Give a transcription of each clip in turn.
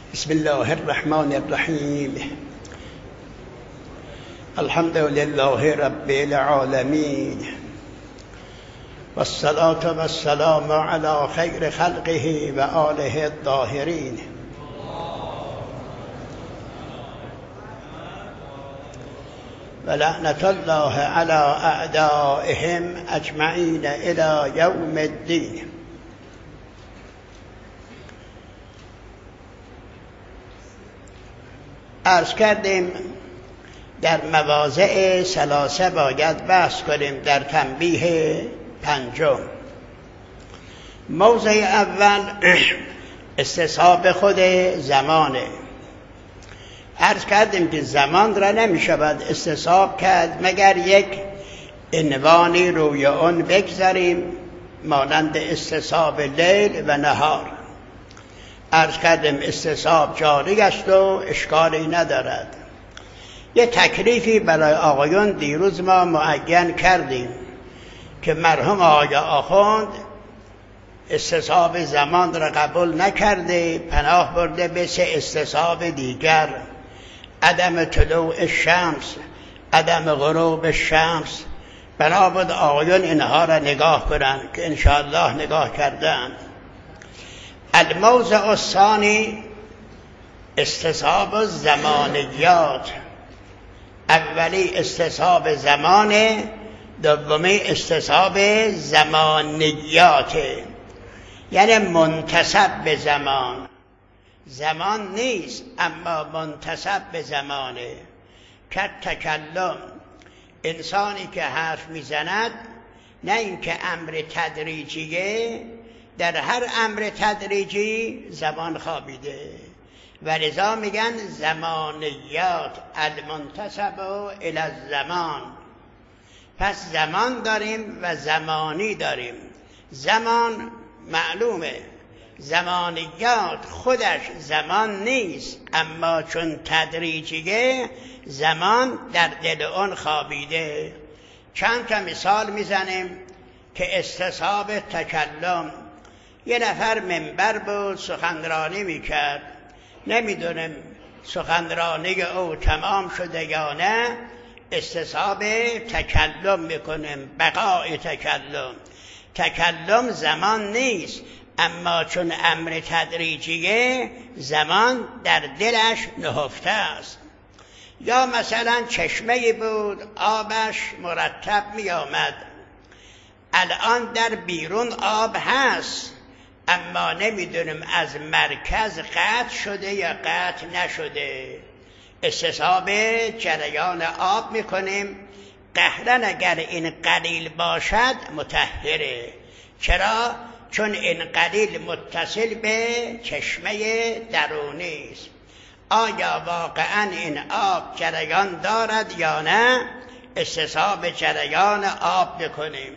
بسم الله الرحمن الرحیم. الحمد لله رب العالمین والصلاة والسلام على خیر خلقه و آله الطاهرین. و لعنت الله علی اعدائهم اجمعین الی یوم الدین. عرض کردیم در مواضع ثلاثه باید بحث کنیم در تنبیه پنجم. موضع اول استصحاب خود زمانه. عرض کردیم که زمان را نمی شود استصحاب کرد مگر یک عنوانی روی آن بگذاریم، مانند استصحاب لیل و نهار. عرض کردیم استصحاب جاری است و اشکالی ندارد. یه تکلیفی برای آقایان دیروز ما معین کردیم که مرحوم آقای آخوند استصحاب زمان را قبول نکرده، پناه برده به سه استصحاب دیگر: عدم طلوع الشمس، عدم غروب الشمس. بنابود آقایان اینها را نگاه کنند که انشاءالله نگاه کردن. الموضع الثانی استصحاب الزمانیات. اولی استصحاب زمانه، دومی استصحاب زمانیات، یعنی منتسب به زمان. زمان نیست اما منتسب به زمانه. که تکلم، انسانی که حرف میزند نه اینکه امر تدریجیه، در هر امر تدریجی زمان خوابیده و لذا میگن زمانیات المنتسب الی الزمان. پس زمان داریم و زمانی داریم. زمان معلومه، زمانیات خودش زمان نیست اما چون تدریجیه زمان در دل اون خوابیده. چند تا مثال میزنیم که استصحاب تکلم. یه نفر منبر بود سخنرانی میکرد، نمیدونم سخنرانی او تمام شده یا نه، استصحاب تکلم میکنیم، بقای تکلم. تکلم زمان نیست اما چون امر تدریجیه زمان در دلش نهفته است. یا مثلا چشمه بود آبش مرتب می آمد، الان در بیرون آب هست اما نمیدونم از مرکز قطع شده یا قطع نشده. استصحاب جریان آب میکنیم. قهرن اگر این قلیل باشد مطهره. چرا؟ چون این قلیل متصل به چشمه درونی است. آیا واقعا این آب جریان دارد یا نه؟ استصحاب جریان آب بکنیم.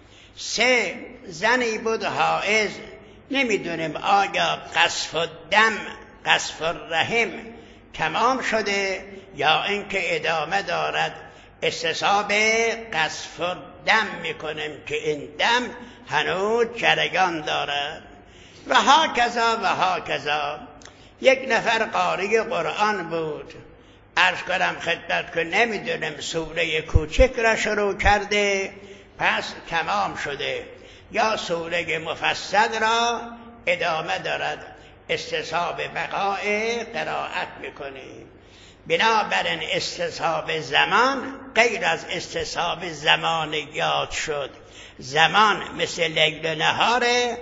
سه، زنی بود حائض، نمیدونیم آیا قصف الدم، قصف الرحم تمام شده یا اینکه ادامه دارد. استصحاب قصف الدم میکنیم که این دم هنوز جریان دارد. و هاکذا و هاکذا. یک نفر قاری قرآن بود، عرض کنم خدمت که نمیدونم سوره کوچک را شروع کرده پس تمام شده، یا سوره مفصل را ادامه دارد. استصحاب بقای قرائت میکنیم. بنابراین استصحاب زمان غیر از استصحاب زمانیات شد. زمان مثل لیل و نهاره،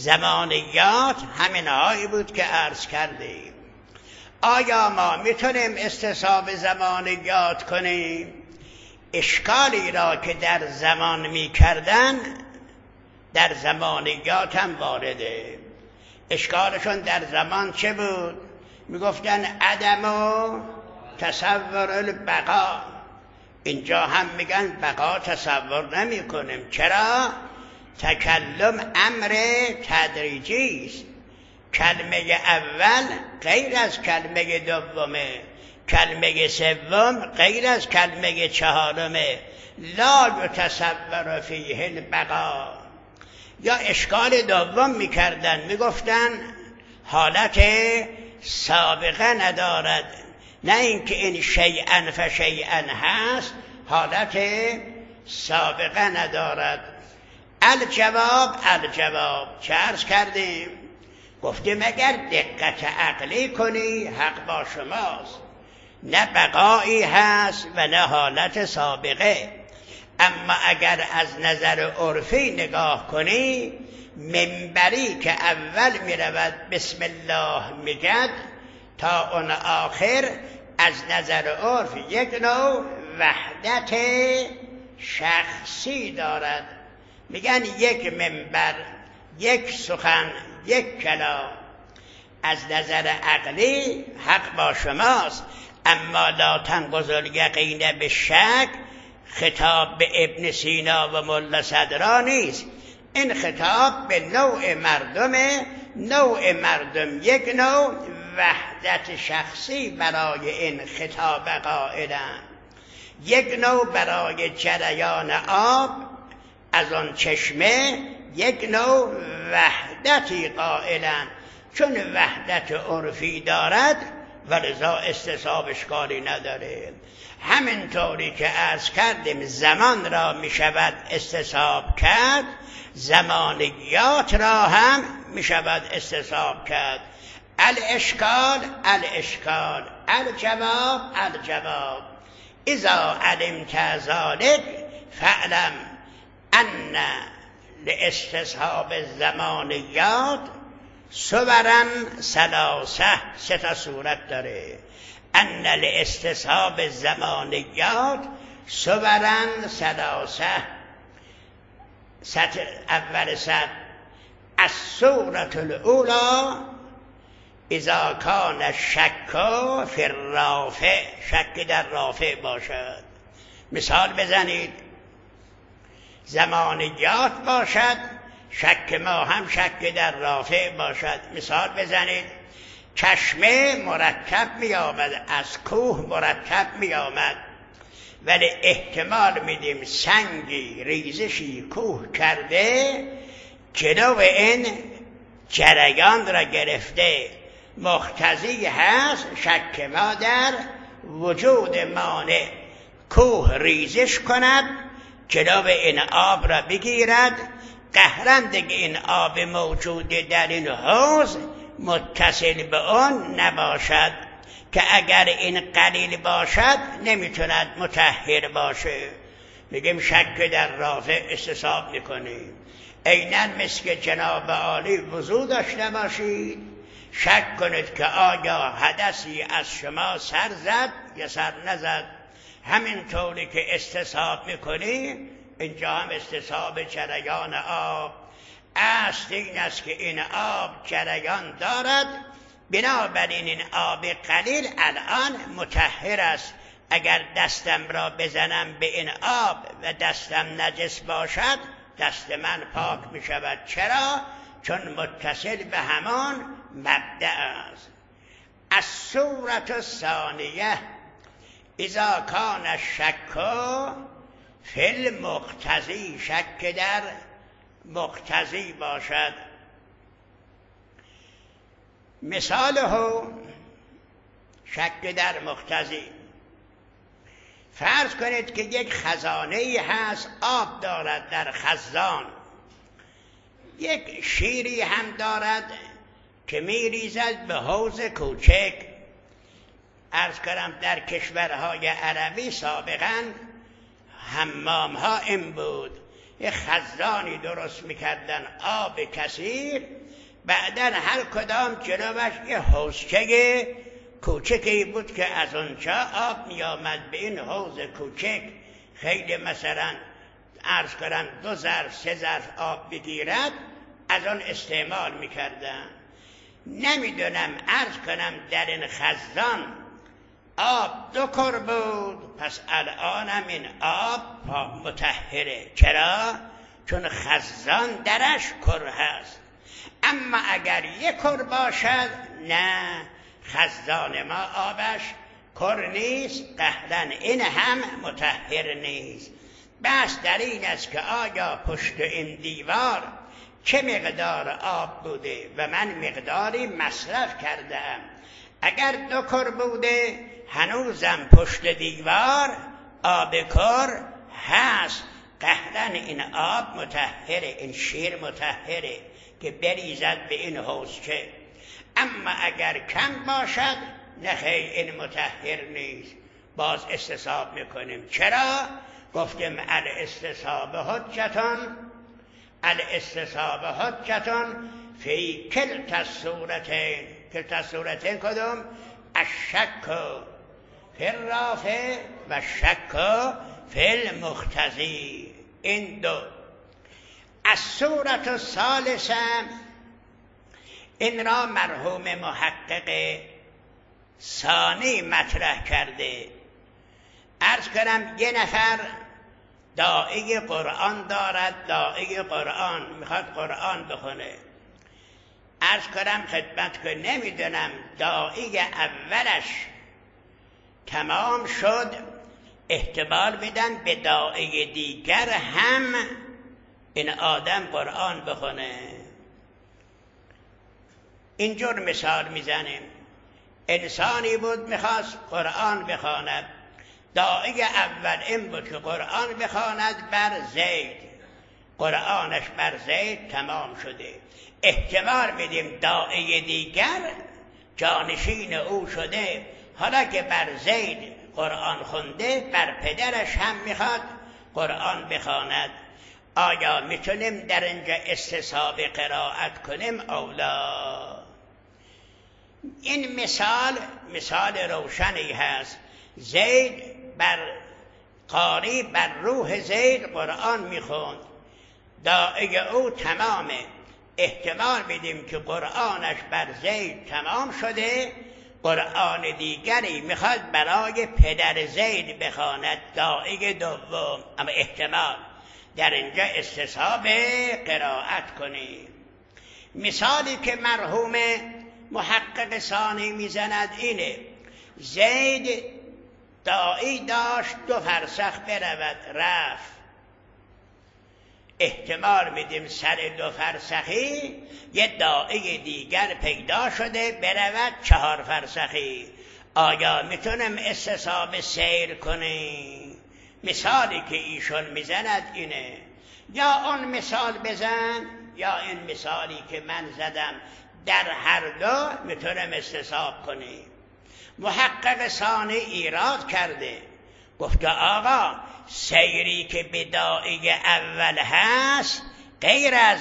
زمانیات همینهایی بود که عرض کردیم. آیا ما میتونیم استصحاب زمانیات کنیم؟ اشکالی را که در زمان میکردن در زمانیات هم وارده. اشکالشون در زمان چه بود؟ میگفتن عدم و تصور البقا. اینجا هم میگن بقا تصور نمی کنیم. چرا؟ تکلم امر تدریجی است. کلمه اول غیر از کلمه دومه، کلمه سوم غیر از کلمه چهارمه. لا یتصور فیه البقا. یا اشکال دوم میکردن، میگفتن حالت سابقه ندارد، نه اینکه این شیئا فشیئا هست، حالت سابقه ندارد. الجواب چه عرض کردیم؟ گفتیم اگر دقت عقلی کنی حق با شماست، نه بقایی هست و نه حالت سابقه. اما اگر از نظر عرفی نگاه کنی، منبری که اول می رود بسم الله میگد تا اون آخر، از نظر عرف یک نوع وحدت شخصی دارد. میگن یک منبر، یک سخن، یک کلام. از نظر عقلی حق با شماست، اما لا تنقض الیقین بالشک خطاب به ابن سینا و ملا صدرا نیست. این خطاب به نوع مردمه، نوع مردم یک نوع وحدت شخصی برای این خطاب قائلند، یک نوع برای جریان آب از آن چشمه یک نوع وحدتی قائلند. چون وحدت عرفی دارد ولذا استصحاب اشکالی نداره. همینطوری که عرض کردیم زمان را می شود استصحاب کرد، زمانیات را هم می شود استصحاب کرد. الاشکال الجواب اذا علمت ذلك فاعلم ان لاستصحاب الزمانیات صورا ثلاثه، سه تا صورت داره. ان لاستصحاب الزمانیات صورا ثلاثه. اول سطر الصورة الاولى اذا کان الشک فی الرافع، شک در رافع باشد. مثال بزنید، زمانیات باشد، شک ما هم شک در رافع باشد. مثال بزنید، چشمه مرکب می آمد، از کوه مرکب می آمد، ولی احتمال میدیم سنگی ریزشی کوه کرده جلو این جریان را گرفته. مقتضی هست شک ما در وجود مانع. کوه ریزش کند جلو این آب را بگیرد، قهرن دیگه این آب موجود در این حوض متصل به آن نباشد، که اگر این قلیل باشد نمیتوند مطهر باشه. میگیم شک در رافع استصحاب میکنیم. عیناً مثل که جناب عالی وضو داشته باشید، شک کنید که آیا حدثی از شما سر زد یا سر نزد. همین طوری که استصحاب میکنیم اینجا هم استصحاب جریان آب. اصل این است که این آب جریان دارد، بنابراین این آب قلیل الان مطهر است. اگر دستم را بزنم به این آب و دستم نجس باشد، دست من پاک می شود. چرا؟ چون متصل به همان مبدأ است. الصورة الثانیه اذا کان الشک فی المقتضی، شک در مقتضی باشد. مثاله شک در مقتضی، فرض کنید که یک خزانه هست، آب دارد در خزان، یک شیری هم دارد که می ریزد به حوض کوچک. عرض کردم در کشورهای عربی سابقا حمام ها این بود، یک خزانی درست میکردن آب کثیر، بعدن هر کدام جلوش یه حوضچه کوچکی بود که از اونجا آب می آمد به این حوض کوچک. خیلی مثلا عرض کردن 2 ظرف 3 ظرف آب بگیرد، از آن استعمال میکردن. نمیدونم عرض کنم در این خزان آب 2 کر بود، پس الانم این آب مطهره. چرا؟ چون خزان درش کر هست. اما اگر 1 کر باشد، نه، خزان ما آبش کر نیست، قهرن این هم مطهر نیست. بس در این است که آیا پشت این دیوار چه مقدار آب بوده و من مقداری مصرف کردم. اگر 2 کر بوده هنوزم پشت دیوار آب کر هست. قهرن این آب مطهره، این شیر مطهره که بریزد به این حوضچه. اما اگر کم باشد نخیر این مطهر نیست، باز استصحاب میکنیم. چرا؟ گفتیم الاستصحاب حجتون، الاستصحاب حجتون فی کلتا الصورتین. کلتا الصورتین کدوم؟ الشک فی الرافع و الشک فی المختزی. این دو. الصورت الثالثه، این را مرحوم محقق ثانی مطرح کرده. عرض کنم یه نفر داعی قرآن دارد، داعی قرآن میخواد قرآن بخونه. عرض کنم خدمت که نمیدونم داعی اولش تمام شد، احتمال میدن به داعی دیگر هم این آدم قرآن بخونه. اینجور مثال میزنیم. انسانی بود میخواست قرآن بخواند، داعی اول این بود که قرآن بخواند بر زید، قرآنش بر زید تمام شده. احتمال میدیم داعی دیگر جانشین او شده، حالا که بر زید قرآن خونده بر پدرش هم میخواد قرآن بخواند. آیا میتونیم در اینجا استصحاب قرائت کنیم اولا؟ این مثال روشنی هست. زید بر قاری بر روح زید قرآن میخوند، داعی او تمامه. احتمال میدیم که قرآنش بر زید تمام شده، قرآن دیگری میخواد برای پدر زید بخواند، داعی دوم. اما احتمال در اینجا استصحاب قرائت کنیم. مثالی که مرحوم محقق ثانی میزند اینه: زید داعی داشت 2 فرسخ برود، رفت. احتمال میدیم سر 2 فرسخی یه داعی دیگر پیدا شده برود 4 فرسخی. آیا میتونم استصحاب سیر کنیم؟ مثالی که ایشون میزند اینه. یا اون مثال بزن یا این مثالی که من زدم، در هر دو میتونم استصحاب کنیم. محقق ثانی ایراد کرده، گفته آقا سیری که به داعی اول هست غیر از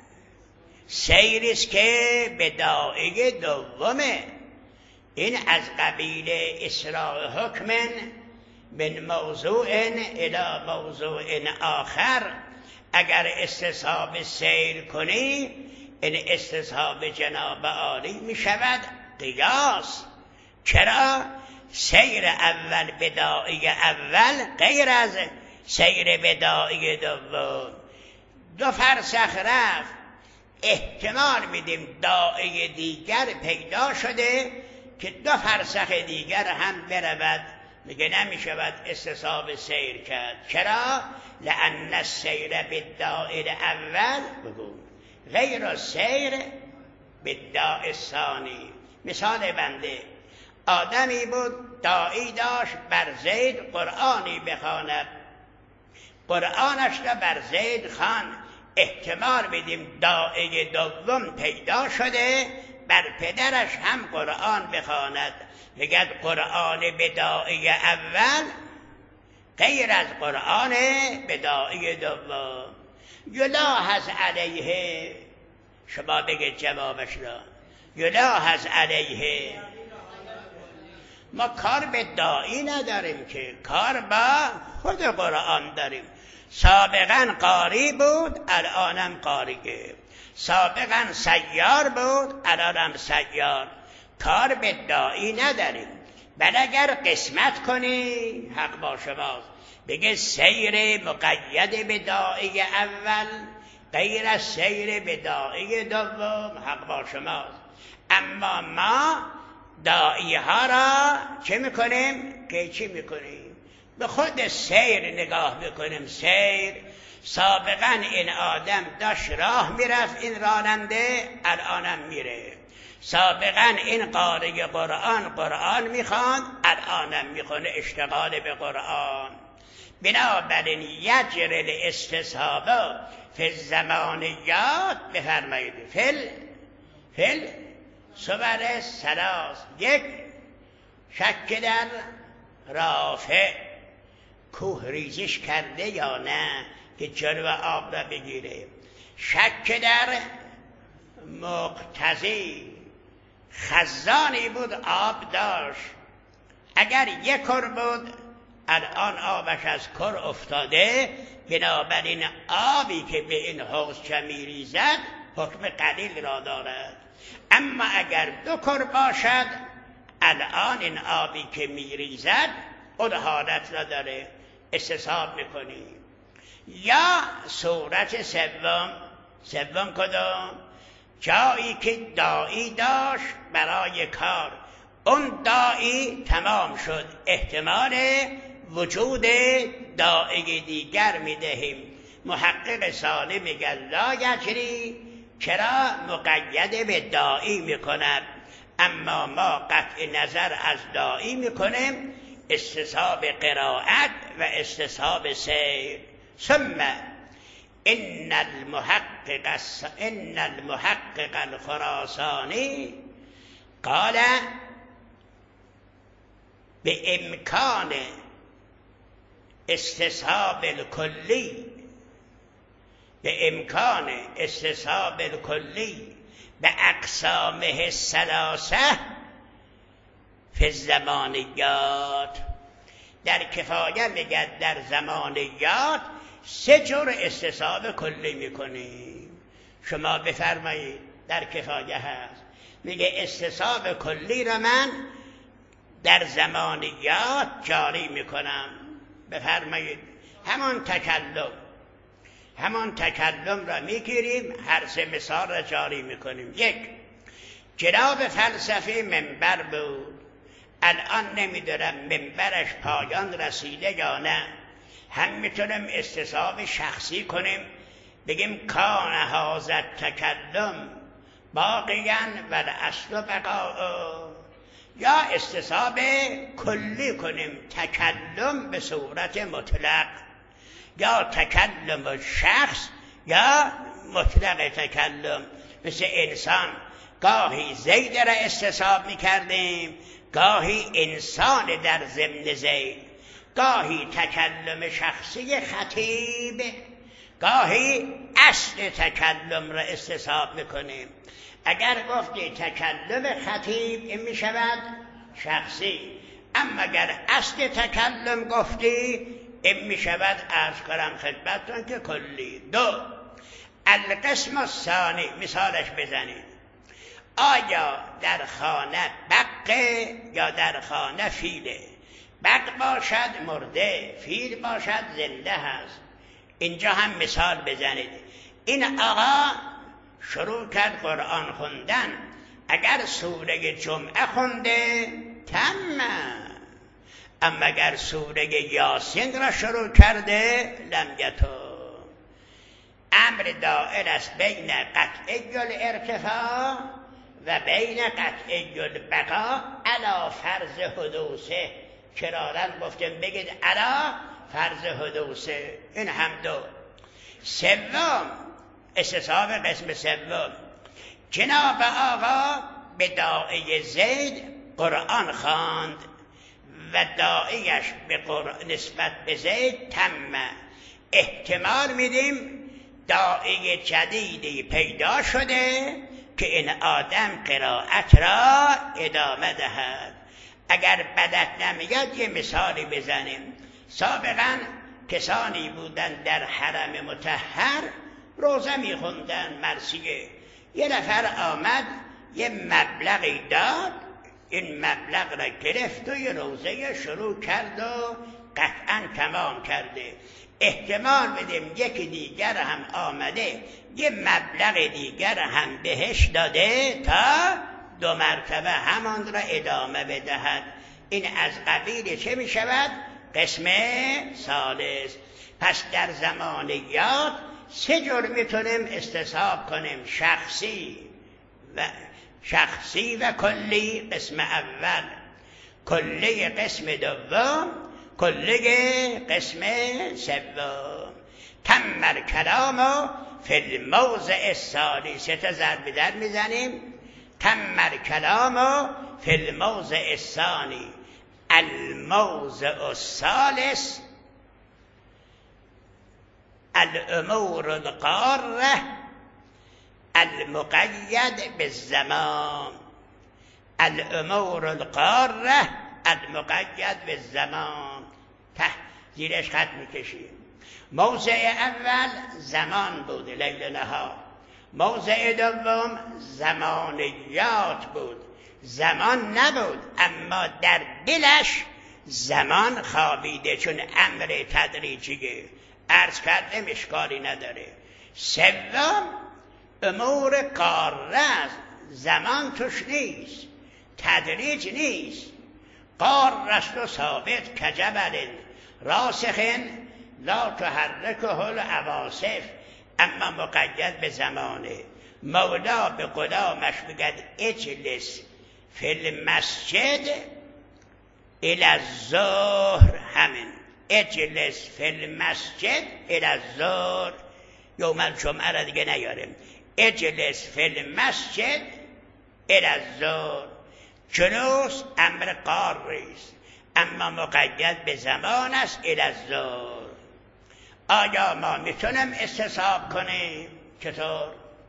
سیری است که به داعی دومه. این از قبیل اسراع حکم من موضوع الی موضوع آخر. اگر استصحاب سیر کنی این استصحاب جناب عالی می شود قیاس. چرا؟ سیر اول به داعی اول غیر از سیر به داعی دوم. 2 فرسخ رفت، احتمال میدیم داعی دیگر پیدا شده که 2 فرسخ دیگر هم برود، میگه نمیشود استصحاب سیر کرد. چرا؟ لأن السیر بالداعی الاول غیر السیر بالداعی الثانی. مثال بنده: آدمی بود داعی داشت بر زید قرآنی بخواند، قرآنش را بر زید خواند. احتمال بدیم داعی دوم پیدا شده بر پدرش هم قرآن بخواند. بگد قرآن به داعی اول غیر از قرآن به داعی دوم. یلاحظ علیه، شما بگید جوابش را. یلاحظ علیه، ما کار به داعی نداریم که، کار با خود قرآن داریم. سابقا قاری بود الانم قاریه، سابقا سیار بود الانم سیار. کار به داعی نداریم. بل اگر قسمت کنی حق با شماست، بگه سیر مقید به داعی اول غیر از سیر به داعی دوم، حق با شماست. اما ما داعی ها را چه میکنیم؟ که چی میکنیم؟ به خود سیر نگاه میکنیم. سابقا این آدم داشت راه میرفت، این راننده الانم میره. سابقا این قاری قرآن میخواند، الانم میخونه، اشتغال به قرآن. بنابراین یجر الاستصحاب فی الزمانیات، بفرمایید فل صور سلاس. یک، شک در رافع، کوه ریزش کرده یا نه که جلو آب را بگیره. شک در مقتضی، خزانی بود آب داشت، اگر یک کر بود الان آبش از کر افتاده، بنابراین آبی که به این حوض چه میریزد حکم قلیل را دارد. اما اگر 2 کر باشد الان این آبی که میریزد اون حالت را داره، استصحاب میکنیم. یا صورت سوم کدام؟ جایی که داعی داشت برای کار، اون داعی تمام شد، احتمال وجود داعی دیگر میدهیم. محقق ثانی میگه لا یجری، چرا مقید به داعی میکند، اما ما قطع نظر از داعی میکنیم، استصحاب قرائت و استصحاب سیر. ثم ان المحقق الخراسانی قال به امکان استصحاب الکلی، به امکان استصحاب الکلی به اقسامه الثلاثه فی الزمانیات. در کفایه میگه در زمانیات 3 جور استصحاب کلی میکنیم. شما بفرمایید در کفایه هست، میگه استصحاب کلی را من در زمانیات جاری میکنم. بفرمایید همون تکلم را میگیریم، هر 3 مثال را جاری میکنیم. 1، جناب فلسفی منبر بود، الان نمیدونم منبرش پایان رسیده یا نه، هم میتونیم استصحاب شخصی کنیم، بگیم کان هذا تکلم باقیاً و الاصل بقاء، یا استصحاب کلی کنیم، تکلم به صورت مطلق، یا تکلم شخص یا مطلق تکلم. مثل انسان گاهی زید را استصحاب میکردیم، گاهی انسان در ضمن زید، گاهی تکلم شخصی خطیب، گاهی اصل تکلم را استصحاب میکنیم. اگر گفتی تکلم خطیب این میشود شخصی، اما اگر اصل تکلم گفتی این میشود عرض کنم خدمتتون که کلی. 2، القسم الثانی، مثالش بزنید. آیا در خانه بقه یا در خانه فیله؟ بق باشد مرده، فیل باشد زنده هست. اینجا هم مثال بزنید. این آقا شروع کرد قرآن خوندن، اگر سوره جمعه خونده تمام، اما اگر سوره یاسین را شروع کرده لم یتم. امر دائر است بین قطعی الارتفاع و بین قطعی البقاء علی فرض حدوثه. کرارن گفتیم بگید علی فرض حدوثه. این هم 2. 3، استصحاب قسم 3. جناب آقا به داعی زید قرآن خواند و داعیش نسبت به زید تم. احتمال میدیم داعی جدیدی پیدا شده که این آدم قرائت را ادامه دهد. اگر بدت نمیاد یه مثالی بزنیم. سابقا کسانی بودن در حرم مطهر روزه میخوندن، مرثیه. یه نفر آمد یه مبلغی داد، این مبلغ را گرفت و یه روزه شروع کرد و قطعا تمام کرده. احتمال بدیم یکی دیگر هم آمده یه مبلغ دیگر هم بهش داده تا 2 مرتبه همان را ادامه بدهد. این از قبیل چه می شود؟ قسم ثالث. پس در زمان یاد 3 جور میتونیم استصحاب کنیم: شخصی و کلی قسم اول، کلی قسم دوم، کلی قسم سوم. تم الکلام فی الموضع الثانی. 3 تا ضرب در میزنیم. تم الکلام فی الموضع الثانی. الموضع الثالث الامور القاره المقید بالزمان. الامور القاره المقید بالزمان. زیرش خط میکشیم. موضع اول زمان بود، لیل نهار. موضع دوم زمانیات بود، زمان نبود اما در دلش زمان خوابیده، چون امر تدریجیه. عرض کردم اشکالی نداره. سوم امور قاره است، زمان توش نیست، تدریج نیست. قاره است و ثابت کجبل راسخ لا تحرکه العواصف، اما مقید به زمانه. مولا به غلامش بگد اجلس فی المسجد الی الظهر. همین اجلس فی المسجد الی الظهر. یوم الجمعه را دیگه نیاریم. اجلس فی المسجد الی الظهر. جلوس امر قاری است اما مقید به زمان است، الی الظهر. آیا ما میتونیم استصحاب کنیم؟ چطور؟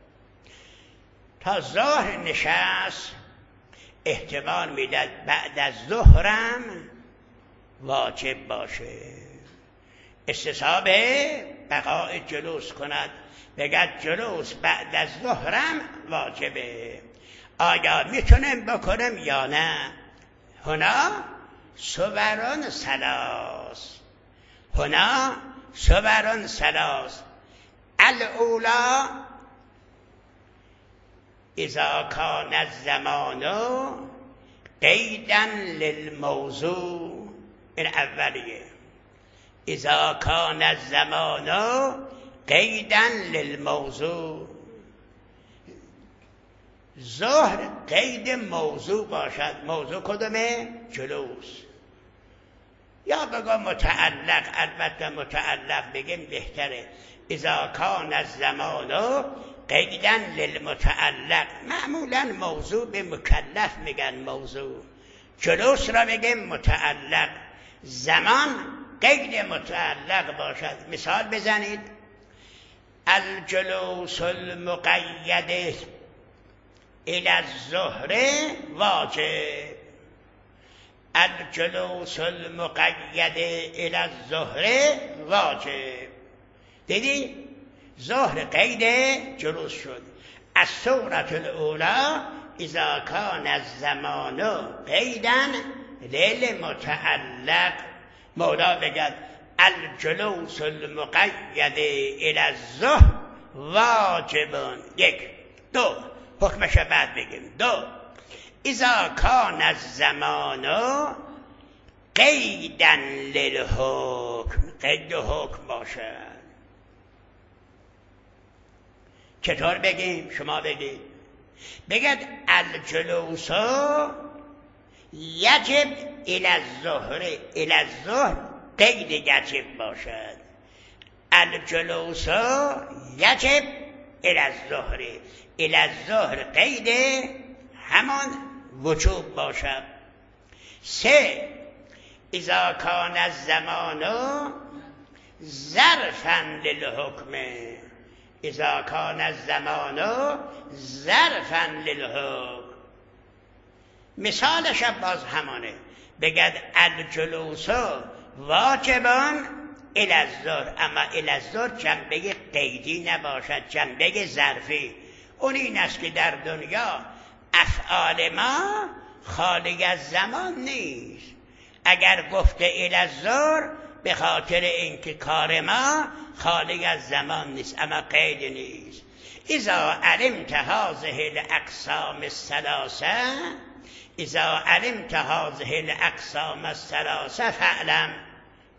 تا ظهر نشست احتمال میداد بعد از ظهرم واجب باشه. استصحاب بقای جلوس کند، بگد جلوس بعد از ظهرم واجبه. آیا میتونیم بکنیم یا نه؟ هنا صورون ثلاث. هنا صورون ثلاث. الاولا اذا کان الزمان قیدا للموضوع. این اولیه. اذا کان الزمان قیدا للموضوع. ظهر قید موضوع باشد. موضوع کدومه؟ جلوس. یا بگم متعلق، البته متعلق بگیم بهتره. اذا کان الزمان قیدا للمتعلق. معمولا موضوع به مکلف میگن موضوع، جلوس را بگیم متعلق. زمان قید متعلق باشد. مثال بزنید. الجلوس المقید الی الظهر واجب. الجلوس المقید الی الظهر واجب. دیدی؟ ظهر قید جلوس شد. الصورة الاولی اذا کان الزمان قیدا للمتعلق. مولا بگد الجلوس المقید الی الظهر واجب. 1. 2 حکمش بعد بگیم. 2 اذا کان الزمان قیدا للحکم. قید حکم باشد. چطور بگیم؟ شما بگید. بگد الجلوس یجب الی الظهر. الی الظهر قید یجب باشد. الجلوس یجب الی الظهر. الی الظهر قید همان وجوب باشد. 3 اذا کان الزمان ظرفا للحکم. اذا کان الزمان ظرفا للحکم. مثالش باز همانه. بگد الجلوس واجبان الی الظهر. اما الی الظهر جنبه قیدی نباشد، جنبه ظرفی. اون این است که در دنیا افعال ما خالی از زمان نیست. اگر گفته الی الظهر به خاطر اینکه کار ما خالی از زمان نیست، اما قید نیست. اذا علمت هذه الاقسام الثلاثه، اذا علمت هذه الاقسام الثلاثه فاعلم.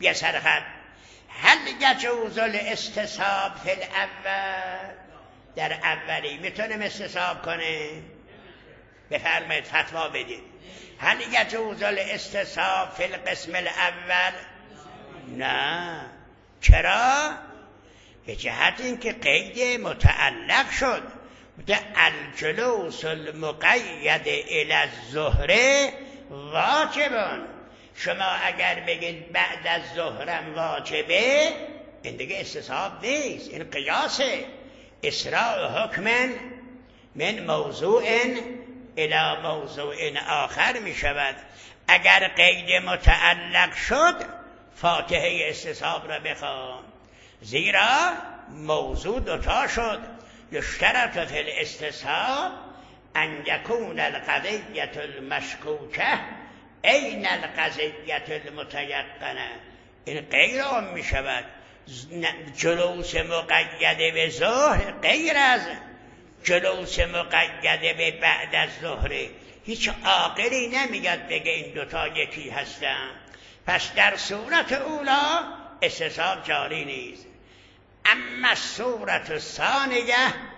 بیا سرخط هل یجوز الاستصحاب فی الاول، در اولی میتونم استصحاب کنه؟ بفرمایید فتوا بدید. هل یجوز الاستصحاب فی القسم الاول؟ نه. چرا؟ به جهت اینکه قید متعلق شد. الجلوس المقید الی الظهر واجبون. شما اگر بگید بعد از ظهرم واجبه، این دیگه استصحاب نیست، این قیاسه. اسراع حکم من موضوع الی موضوع آخر می شود. اگر قید متعلق شد فاتحه استصحاب را بخوان، زیرا موضوع دوتا شد. یشترط فی الاستصحاب ان یکون القضیة المشکوکه این القضیة المتیقنه. این غیر آن می شود. جلوس مقید به ظهر غیر از جلوس مقید به بعد از ظهر. هیچ عاقلی نمیگد بگه این دوتا یکی هستن. پس در صورت اولا استصحاب جاری نیست. اما صورت ثانیه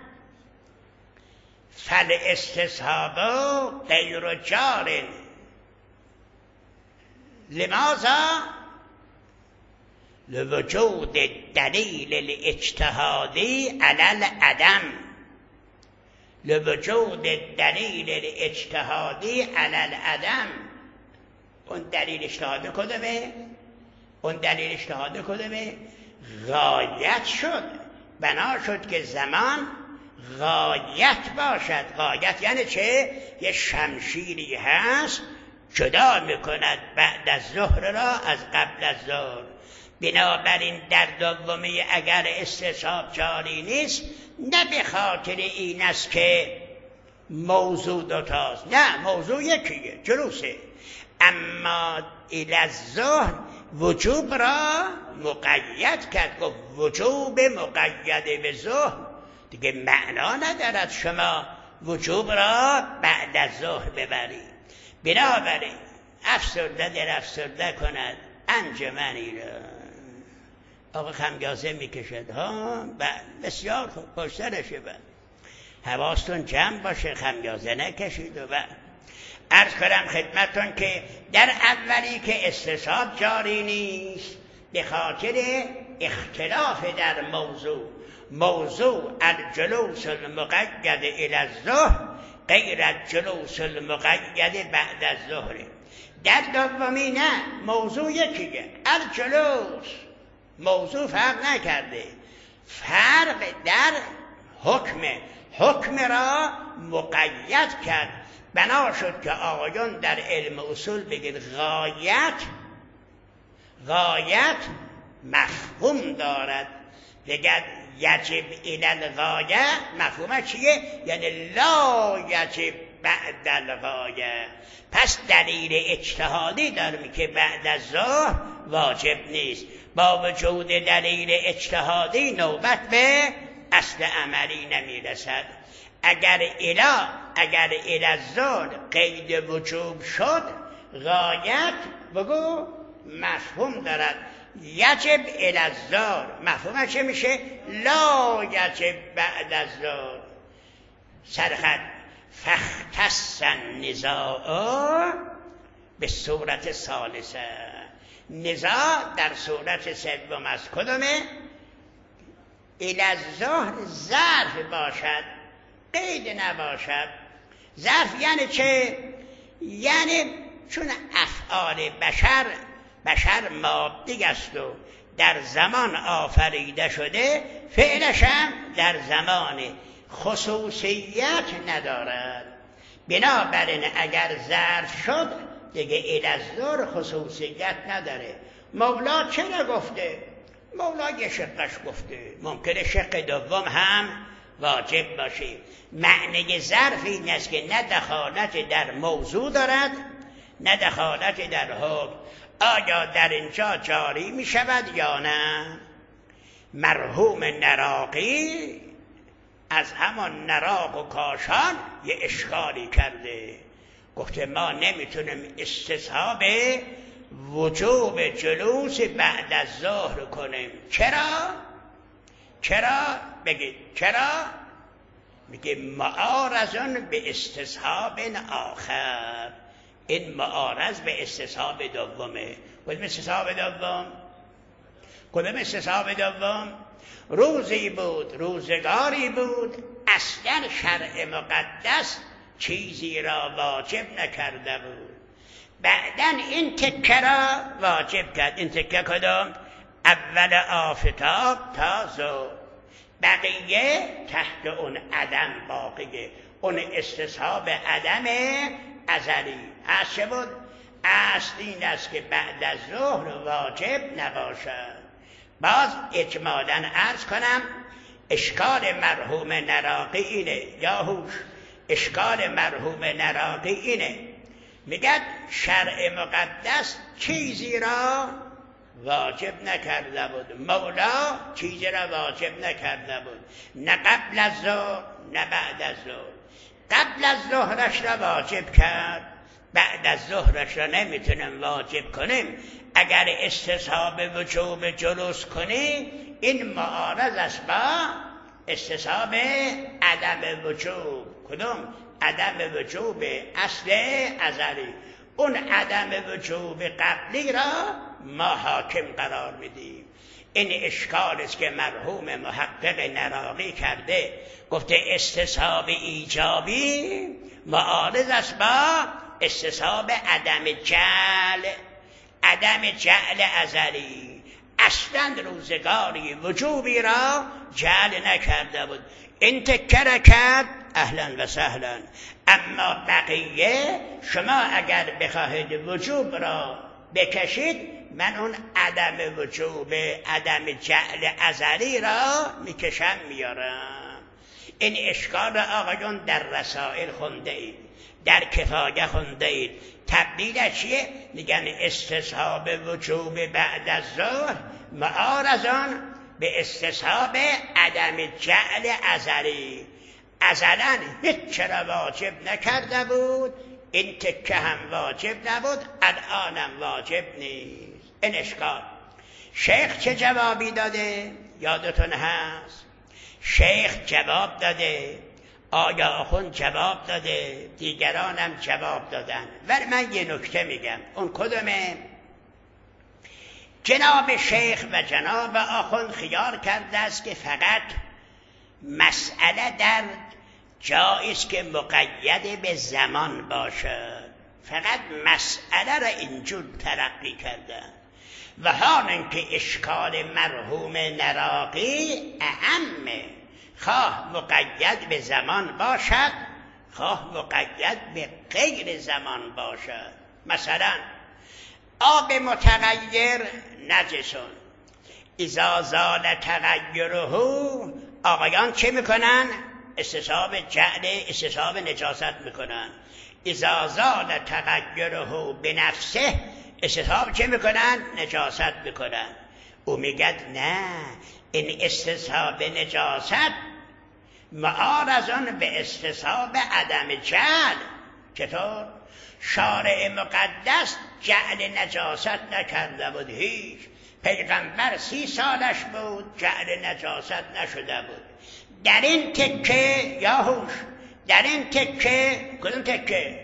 فالاستصحاب غیر جار. لماذا؟ لوجود الدلیل الاجتهادی علی العدم. لوجود الدلیل الاجتهادی علی العدم. اون دلیل اجتهادی کدومه؟ اون دلیل اجتهادی کدومه؟ غایت شد. بنا شد که زمان غایت باشد. غایت یعنی چه؟ یه شمشیری هست جدا میکند بعد از ظهر را از قبل از ظهر. بنابراین در دومی اگر استصحاب جاری نیست، نه به خاطر این است که موضوع دوتاست، نه، موضوع یکیه، جلوسه. اما الی الظهر وجوب را مقید کرد. گفت وجوب مقید به ظهر دیگه معنا ندارد شما وجوب را بعد از ظهر ببرید. بنابراین افسرده در افسرده کند انجمنی را. آقا خمیازه میکشد ها، بسیار خوب، پشترشه. حواستون جمع باشه، خمیازه نکشید. و عرض کنم خدمتون که در اولی که استصحاب جاری نیست به خاطر اختلاف در موضوع الجلوس المقید الی الظهر غیر الجلوس المقید بعد از ظهر. در دومی نه، موضوع یکیه، الجلوس. موضوع فرق نکرده، فرق در حکم را مقید کرد. بنا شد که آقایان در علم اصول بگید غایت مفهوم دارد. بگید یجب الی الغایه، مفهومه چیه؟ یعنی لا یجب بعد الغایه. پس دلیل اجتهادی داریم که بعد از ظهر واجب نیست. با وجود دلیل اجتهادی نوبت به اصل عملی نمیرسد. اگر الی الظهر قید وجوب شد، غایت بگو مفهوم دارد. یجب الی الظهر مفهومش چه میشه؟ لا یجب بعد از ظهر. سرخط فاختص النزاع به صورت ثالثه. نزاع در صورت سوم از کدومه؟ الی الظهر ظرف باشد، قید نباشد. ظرف یعنی چه؟ یعنی چون افعال بشر مادی است و در زمان آفریده شده، فعلش هم در زمان خصوصیت ندارد. بنابراین اگر ظرف شد دیگه الی الظهر خصوصیت نداره. مولا چه نگفته؟ مولا یه شقش گفته، ممکنه شق دوم هم واجب باشه. معنی ظرف این است که نه دخالت در موضوع دارد نه دخالت در حکم. آیا در اینجا جاری می شود یا نه؟ مرحوم نراقی از همان نراق و کاشان یه اشکالی کرده، گفته ما نمیتونیم استصحاب وجوب جلوس بعد از ظهر کنیم. چرا؟ بگید چرا؟ میگه معارضون به استصحاب آخر. این معارض به استصحاب دومه. کدوم استصحاب دوم؟ روزی بود، روزگاری بود، اصلا شرع مقدس چیزی را واجب نکرده بود، بعدن این تکه را واجب کرد. این تکه کدام؟ اول آفتاب تا ظهر، بقیه تحت اون عدم باقیه. اون استصحاب عدم ازلی. اصل چه بود؟ اصل این است که بعد از ظهر واجب نباشد. باز اجمالاً عرض کنم اشکال مرحوم نراقی اینه، یا هوش اشکال مرحوم نراقی اینه، میگد شرع مقدس چیزی را واجب نکرده بود، مولا چیزی را واجب نکرده بود، نه قبل از ظهر نه بعد از ظهر. قبل از ظهرش را واجب کرد، بعد از ظهرش را نمیتونیم واجب کنیم. اگر استصحاب وجوب جلوس کنی، این معارض است با استصحاب عدم وجوب. کدوم؟ عدم وجوب اصل ازلی. اون عدم وجوب قبلی را ما حاکم قرار میدیم. این اشکال است که مرحوم محقق نراقی کرده، گفته استصحاب ایجابی معارض است با استصحاب عدم جعل. عدم جعل ازلی، اصلا روزگاری وجوبی را جعل نکرده بود. این تکه را کرد، اهلا و سهلا. اما بقیه شما اگر بخواهید وجوب را بکشید، من اون عدم وجوب عدم جعل ازلی را میکشم میارم. این اشکال را آقایون در رسائل خونده اید، در کفایه خونده اید. تبدیل چیه؟ میگن استصحاب وجوب بعد از ظهر معارضان به استصحاب عدم جعل ازلی. ازلا هیچ را واجب نکرده بود، این تکه هم واجب نبود، الانم واجب نیست. این اشکال. شیخ چه جوابی داده؟ یادتون هست شیخ جواب داده، آیا آخوند جواب داده، دیگرانم جواب دادن. ولی من یه نکته میگم. اون کدومه؟ جناب شیخ و جناب آخوند خیال کرده است که فقط مسئله در جاییست که مقید به زمان باشد، فقط مسئله را اینجور ترقی کردن، و حال اینکه اشکال مرحوم نراقی اهمه، خواه مقید به زمان باشد خواه مقید به غیر زمان باشد. مثلا آب متغیر نجسون، اذا زال تغیره، آقایان چه میکنن؟ استصحاب جعل، استصحاب نجاست میکنن. اذا زال تغیره به نفسه، استصحاب چه میکنن؟ نجاست میکنن. او میگد نه، این استصحاب نجاست معارضان به استصحاب عدم جعل. چطور؟ شارع مقدس جعل نجاست نکرده بود، هیچ. پیغمبر 30 سالش بود، جعل نجاست نشده بود. در این تکه یا هوش، در این تکه، کدوم تکه؟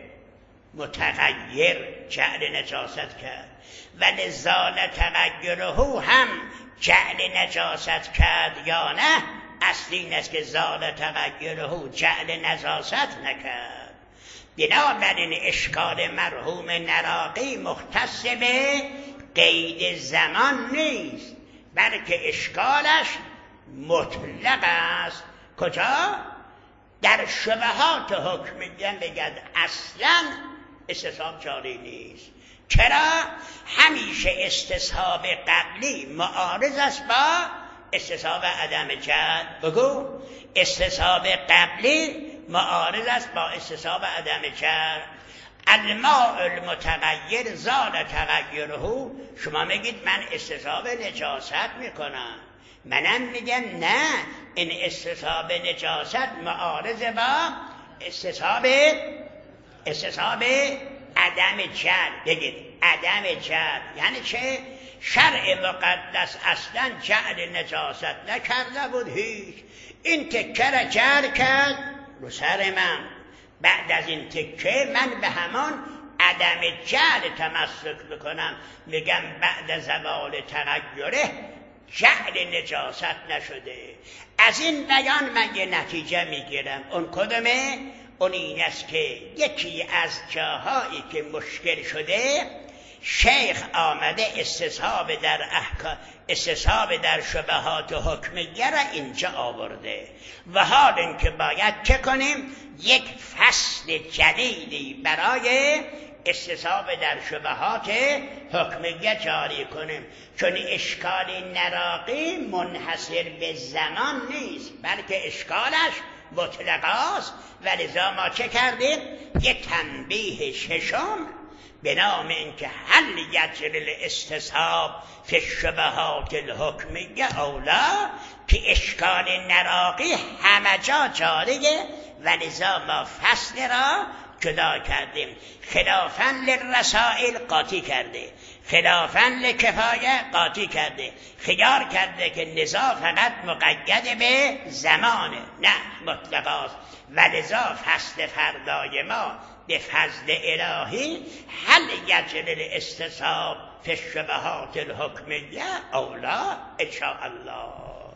متغیر جعل نجاست کرد. و لزال تغیره هم جعل نجاست کرد یا نه؟ اصلی این است که زال تغیره جعل نجاست نکرد. بنابراین اشکال مرحوم نراقی مختص به قید زمان نیست، بلکه اشکالش مطلق است. کجا؟ در شبهات حکم بگد اصلا استصحاب جاری نیست. چرا؟ همیشه استصحاب قبلی معارض است با استصحاب عدم جعل. بگو استصحاب قبلی معارض است با استصحاب عدم جعل. الماء المتغیر زال تغیره، شما میگید من استصحاب نجاست میکنم، منم میگم نه، این استصحاب نجاست معارض با استصحاب عدم جهل. بگید عدم جهل یعنی چه؟ شرع مقدس اصلا جعل نجاست نکرده بود هیچ. این تکه را جعل کرد رو سر من. بعد از این تکه من به همان عدم جعل تمسک بکنم، میگم بعد زوال تغیره جعل نجاست نشده. از این بیان من یه نتیجه میگیرم. اون کدومه؟ اون این است که یکی از جاهایی که مشکل شده شیخ آمده استصحاب در شبهات حکمیه را اینجا آورده و حال اینکه باید چه کنیم؟ یک فصل جدیدی برای استصحاب در شبهات حکمیه جاری کنیم، چون اشکال نراقی منحصر به زمان نیست بلکه اشکالش مطلق است. ولذا ما چه کردیم؟ یک تنبیه ششم به نام اینکه هل یجری الاستصحاب فی الشبهات الحکمیه اولا، که اشکال نراقی همه جا جاریه. ولذا ما فصل را جدا کردیم. خلافاً للرسائل قاطی کرده، خلافاً لکفایه قاطی کرده، خیار کرده که نزاع فقط مقید به زمانه، نه مطلق است. ولذا فصل فردای ما به فضل الهی هل یجری الاستصحاب فی الشبهات الحکمیه اولا ان شاء الله.